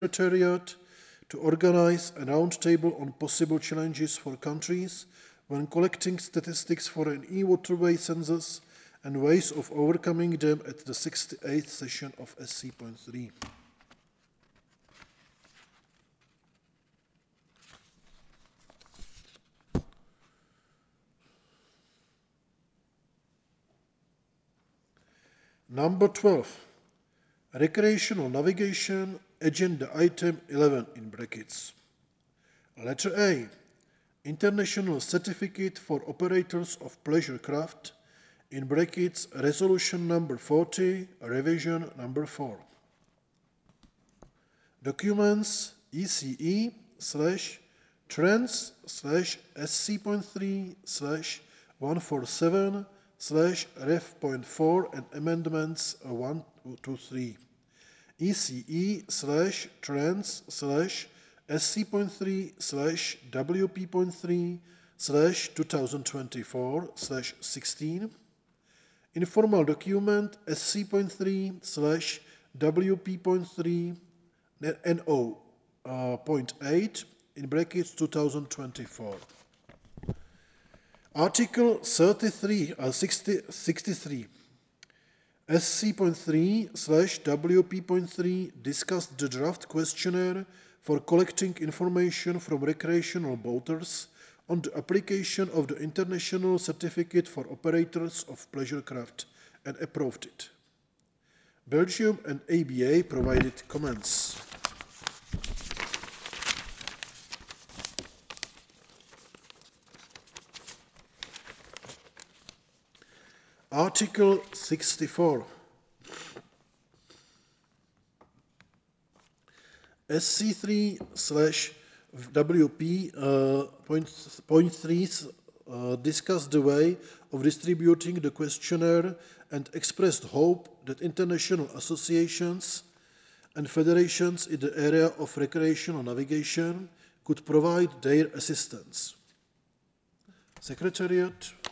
Secretariat to organize a roundtable on possible challenges for countries when collecting statistics for an e-waterway census and ways of overcoming them at the 68th session of SC.3. Number 12. Recreational navigation, agenda item 11 in brackets. Letter A. International Certificate for Operators of Pleasure Craft, in brackets, resolution number 40, revision number 4. Documents ECE / trends / SC.3 / 147 / ref.4 and amendments 1 to 3. ECE / trends / SC.3 / WP.3 / 2024 / 16. Informal document SC.3 / WP.3 NO.8 in brackets 2024. Article 63 SC.3 / WP.3 discussed the draft questionnaire for collecting information from recreational boaters on the application of the International Certificate for Operators of Pleasure Craft and approved it. Belgium and ABA provided comments. Article 64. SC3 / WP.3 discussed the way of distributing the questionnaire and expressed hope that international associations and federations in the area of recreational navigation could provide their assistance. Secretariat